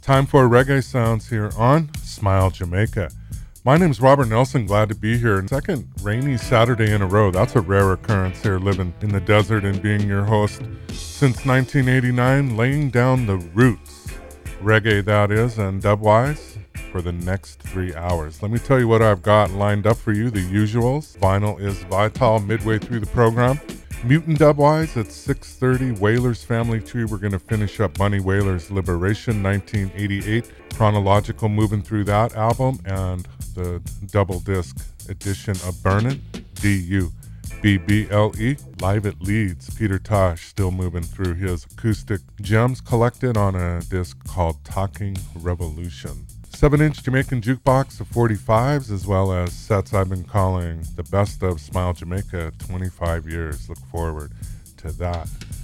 Time for reggae sounds here on Smile Jamaica. My name's Robert Nelson, glad to be here. Second rainy Saturday in a row. That's a rare occurrence here, living in the desert and being your host since 1989, laying down the roots. Reggae, that is, and dubwise for the next 3 hours. Let me tell you what I've got lined up for you, the usuals. Vinyl is vital midway through the program. Mutant Dubwise at 6:30. Whalers Family Tree. We're going to finish up Bunny Whaler's Liberation, 1988. Chronological, moving through that album, and the double disc edition of Burnin', D-U-B-B-L-E. Live at Leeds. Peter Tosh still moving through his acoustic gems collected on a disc called Talking Revolution. 7-inch Jamaican jukebox of 45s, as well as sets I've been calling the best of Smile Jamaica 25 years. Look forward to that.